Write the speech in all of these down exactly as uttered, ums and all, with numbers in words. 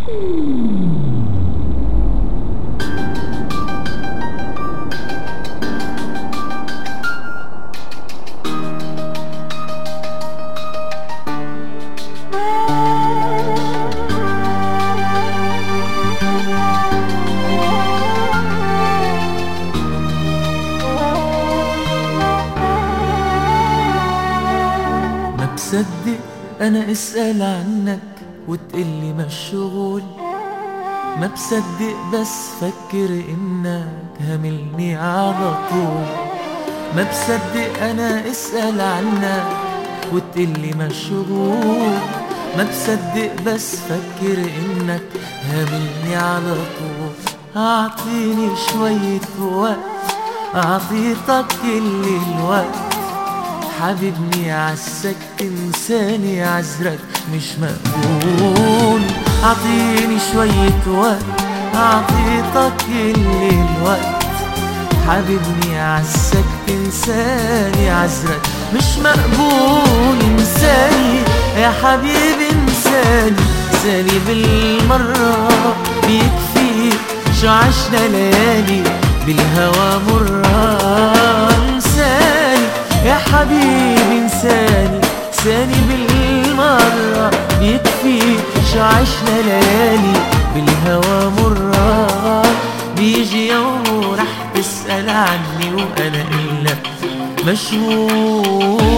صدق انا اسأل عنك وتقلي مشغول، ما بصدق بس فكر انك هاملني على طول. ما بصدق انا اسأل عنك وتقلي مشغول، ما بصدق بس فكر انك هاملني على طول. اعطيني شوية وقت اعطيتك كل الوقت، حبيبني عالسك تنساني عذرك مش مقبول. اعطيني شوية وقت اعطيتك كل الوقت، حبيبني عالسك تنساني عذرك مش مقبول. انساني يا حبيبي انساني، انساني بالمرة بيكفي شو عشنا ليالي بالهوى مرة. انساني يا حبيبي انساني، انساني بالمرة بيكفي شو عشنا ليالي بالهوى مرة. بيجي يوم ورح تسأل عني وانا إلا مشغول.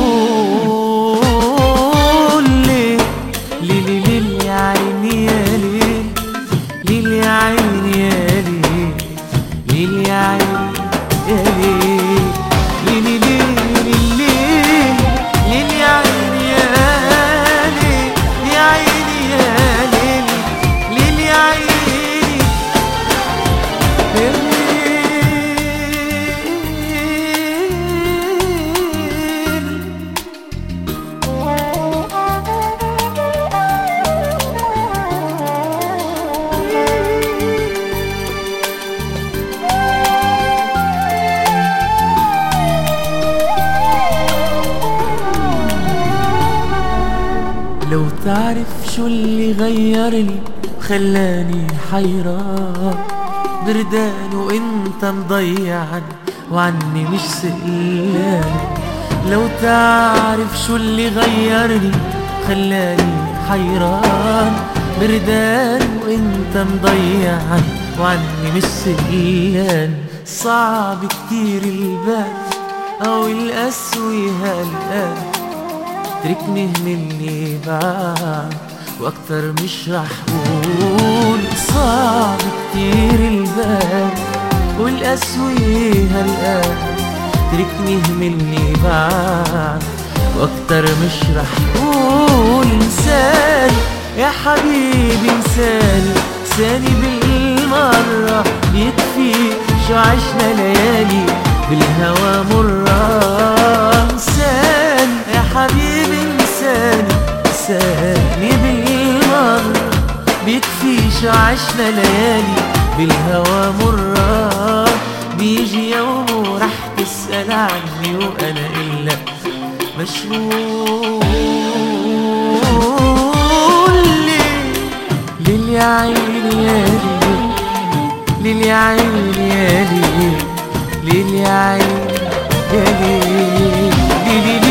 ليه ليه ليه يا عيني يا ليل، ليه يا عيني يا ليل، ليه يا عيني يا ليل، ليه لو تعرف شو اللي غيرني خلاني حيران، بردان وانت مضيعن وعني مش سئلان. لو تعرف شو اللي غيرني خلاني حيران، بردان وانت مضيعن وعني مش سئلان. صعب كتير البال او القسوة هالقلب، تركني مني بعد واكتر مش رح قول. صعب كتير البال والقسوة هالقلب، تركني مني بعد واكتر مش رح قول. انساني يا حبيبي انساني، انساني بالمرة بيكفي شو عشنا ليالي بالهوى مرة. انساني يا حبيبي انساني، انساني بالمرة بيكفي شو عشنا ليالي بالهوى مرة. بيجي يوم ورح تسأل عني وانا إلا مشغول. ليه ليه يا عيني يا ليل، ليه يا عيني يا ليل، ليه يا عيني يا ليل، ليه